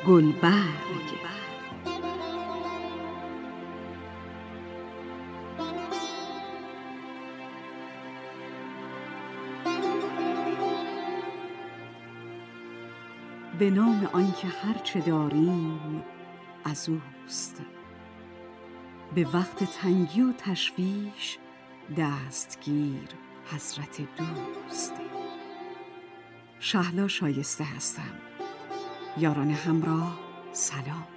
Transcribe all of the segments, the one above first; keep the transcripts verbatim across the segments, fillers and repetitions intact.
گلبرگ. به نام آنکه هرچه داریم از اوست، به وقت تنگی و تشویش دستگیر حضرت دوست. شهلا شایسته هستم. یاران همراه سلام.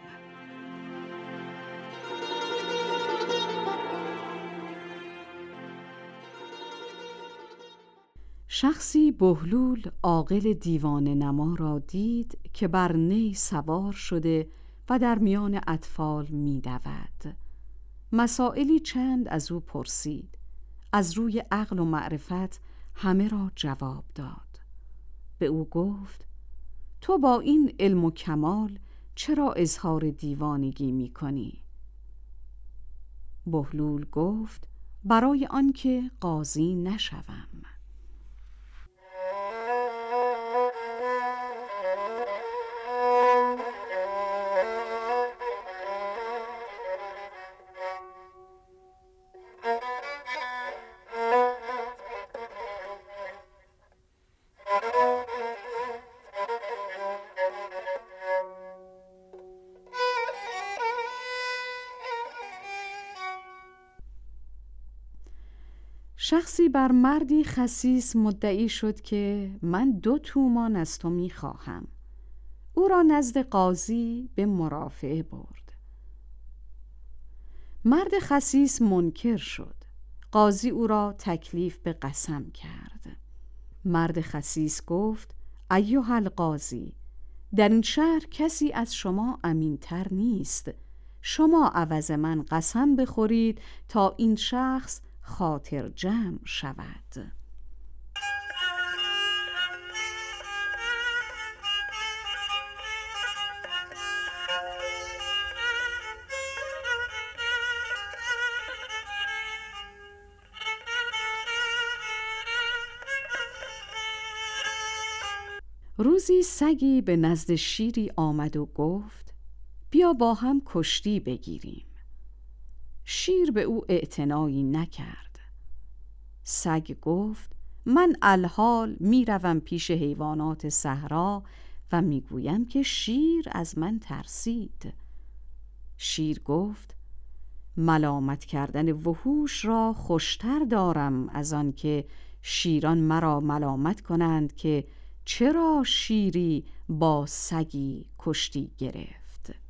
شخصی بهلول عاقل دیوانه نما را دید که بر نی سوار شده و در میان اطفال می دود. مسائلی چند از او پرسید. از روی عقل و معرفت همه را جواب داد. به او گفت: تو با این علم و کمال چرا اظهار دیوانگی می کنی؟ بهلول گفت: برای آنکه قاضی نشوم. شخصی بر مردی خسیس مدعی شد که من دو تومان از تو می خواهم. او را نزد قاضی به مرافعه برد. مرد خسیس منکر شد. قاضی او را تکلیف به قسم کرد. مرد خسیس گفت: ایها القاضی، در این شهر کسی از شما امینتر نیست. شما عوض من قسم بخورید تا این شخص خاطر جمع شود. روزی سگی به نزد شیری آمد و گفت: بیا با هم کشتی بگیریم. شیر به او اعتنایی نکرد. سگ گفت: من الحال می روم پیش حیوانات صحرا و می گویم که شیر از من ترسید. شیر گفت: ملامت کردن وحوش را خوشتر دارم از آن که شیران مرا ملامت کنند که چرا شیری با سگی کشتی گرفت.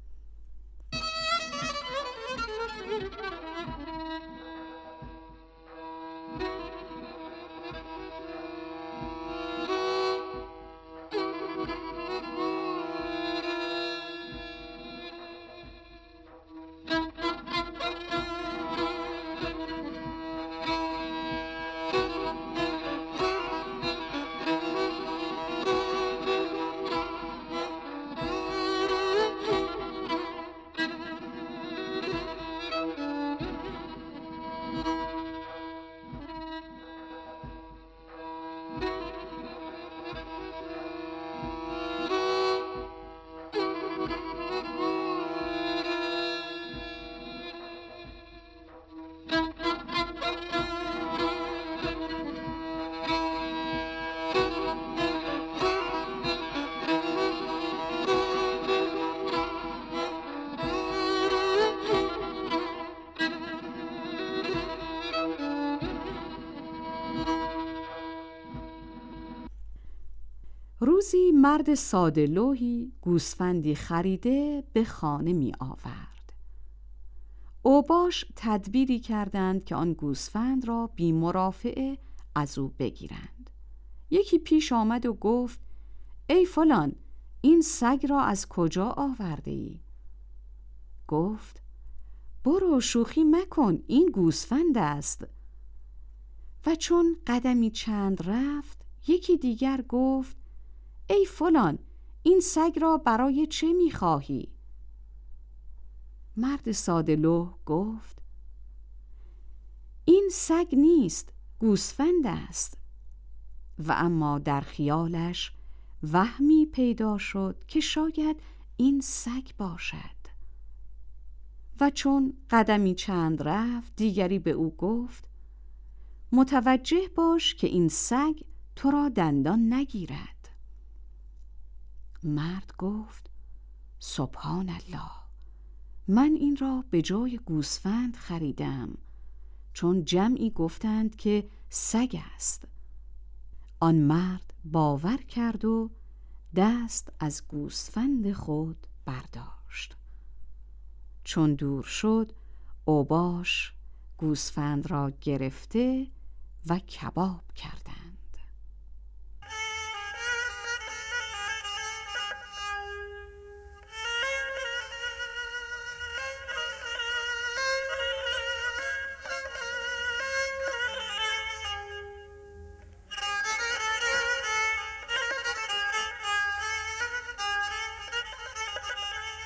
روزی مرد ساده لوحی گوسفندی خریده به خانه می آورد. اوباش تدبیری کردند که آن گوسفند را بی مرافعه از او بگیرند. یکی پیش آمد و گفت: ای فلان، این سگ را از کجا آورده ای؟ گفت: برو شوخی مکن، این گوسفند است. و چون قدمی چند رفت، یکی دیگر گفت: ای فلان، این سگ را برای چه می‌خواهی؟ مرد ساده‌لوح گفت: این سگ نیست، گوسفند است. و اما در خیالش وهمی پیدا شد که شاید این سگ باشد. و چون قدمی چند رفت، دیگری به او گفت: متوجه باش که این سگ تو را دندان نگیرد. مرد گفت: سبحان الله، من این را به جای گوسفند خریدم، چون جمعی گفتند که سگ است. آن مرد باور کرد و دست از گوسفند خود برداشت. چون دور شد، اوباش گوسفند را گرفته و کباب کردند.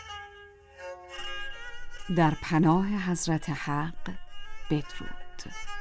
در پناه حضرت حق بدرود.